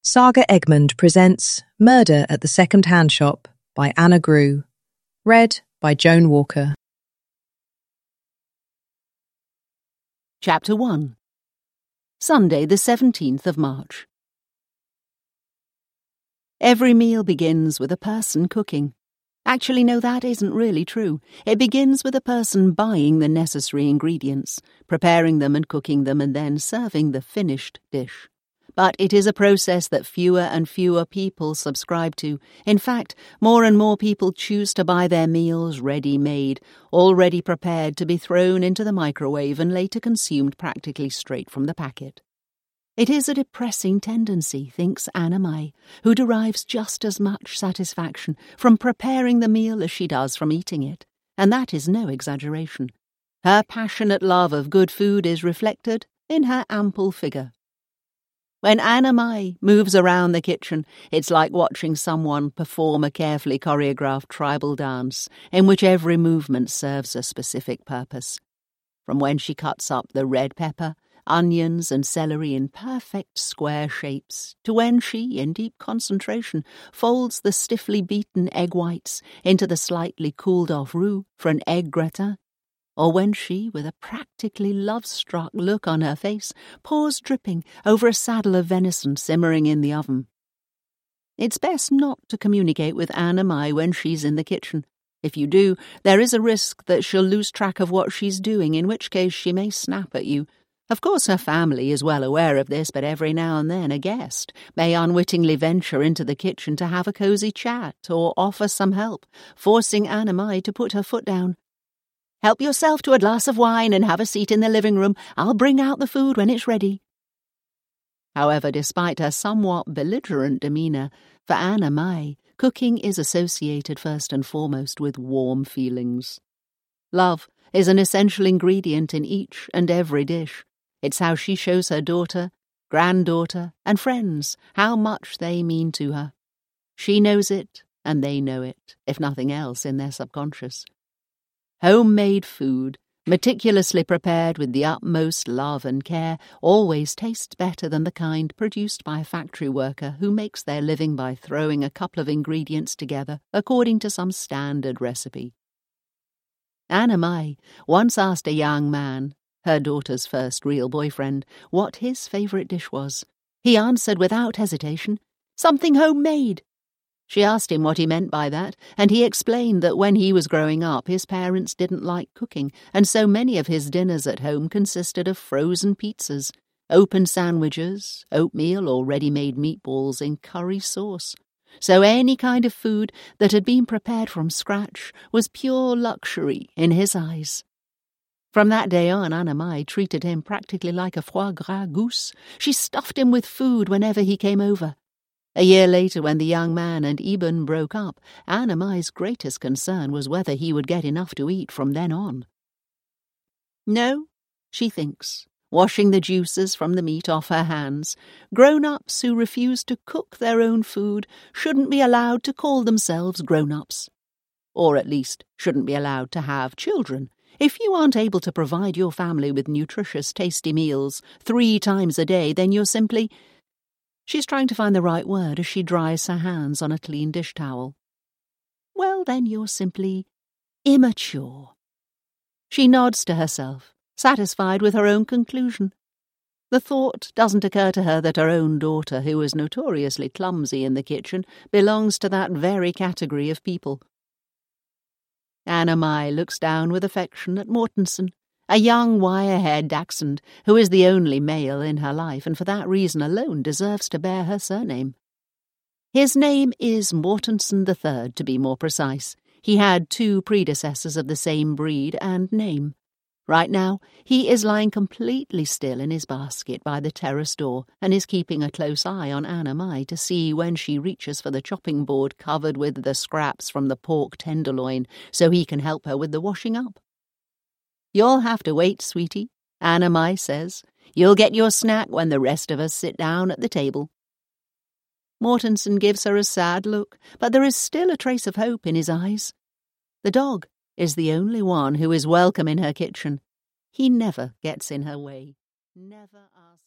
Saga Egmont presents Murder at the Second-Hand Shop by Anna Grew. Read by Joan Walker. Chapter 1. Sunday the 17th of March. Every meal begins with a person cooking. Actually, no, that isn't really true. It begins with a person buying the necessary ingredients, preparing them and cooking them, and then serving the finished dish. But it is a process that fewer and fewer people subscribe to. In fact, more and more people choose to buy their meals ready-made, already prepared to be thrown into the microwave and later consumed practically straight from the packet. It is a depressing tendency, thinks Anna May, who derives just as much satisfaction from preparing the meal as she does from eating it. And that is no exaggeration. Her passionate love of good food is reflected in her ample figure. When Anna May moves around the kitchen, it's like watching someone perform a carefully choreographed tribal dance in which every movement serves a specific purpose. From when she cuts up the red pepper, onions and celery in perfect square shapes, to when she, in deep concentration, folds the stiffly beaten egg whites into the slightly cooled-off roux for an egg gratin, or when she, with a practically love-struck look on her face, pours dripping over a saddle of venison simmering in the oven. It's best not to communicate with Anna May when she's in the kitchen. If you do, there is a risk that she'll lose track of what she's doing, in which case she may snap at you. Of course her family is well aware of this, but every now and then a guest may unwittingly venture into the kitchen to have a cosy chat or offer some help, forcing Anna May to put her foot down. "Help yourself to a glass of wine and have a seat in the living room. I'll bring out the food when it's ready." However, despite her somewhat belligerent demeanour, for Anna May, cooking is associated first and foremost with warm feelings. Love is an essential ingredient in each and every dish. It's how she shows her daughter, granddaughter, and friends how much they mean to her. She knows it, and they know it, if nothing else, in their subconscious. Homemade food, meticulously prepared with the utmost love and care, always tastes better than the kind produced by a factory worker who makes their living by throwing a couple of ingredients together according to some standard recipe. Anna May once asked a young man, her daughter's first real boyfriend, what his favourite dish was. He answered without hesitation, "Something homemade." She asked him what he meant by that, and he explained that when he was growing up, his parents didn't like cooking, and so many of his dinners at home consisted of frozen pizzas, open sandwiches, oatmeal or ready-made meatballs in curry sauce. So any kind of food that had been prepared from scratch was pure luxury in his eyes. From that day on, Anna May treated him practically like a foie gras goose. She stuffed him with food whenever he came over. A year later, when the young man and Eben broke up, Anna May's greatest concern was whether he would get enough to eat from then on. No, she thinks, washing the juices from the meat off her hands, grown-ups who refuse to cook their own food shouldn't be allowed to call themselves grown-ups. Or at least shouldn't be allowed to have children. If you aren't able to provide your family with nutritious, tasty meals 3 times a day, then you're simply... She's trying to find the right word as she dries her hands on a clean dish towel. Well, then you're simply immature. She nods to herself, satisfied with her own conclusion. The thought doesn't occur to her that her own daughter, who is notoriously clumsy in the kitchen, belongs to that very category of people. Anna May looks down with affection at Mortensen, a young wire-haired dachshund who is the only male in her life and for that reason alone deserves to bear her surname. His name is Mortensen III, to be more precise. He had 2 predecessors of the same breed and name. Right now, he is lying completely still in his basket by the terrace door and is keeping a close eye on Anna May to see when she reaches for the chopping board covered with the scraps from the pork tenderloin so he can help her with the washing up. "You'll have to wait, sweetie," Anna May says. "You'll get your snack when the rest of us sit down at the table." Mortensen gives her a sad look, but there is still a trace of hope in his eyes. The dog is the only one who is welcome in her kitchen. He never gets in her way, never asks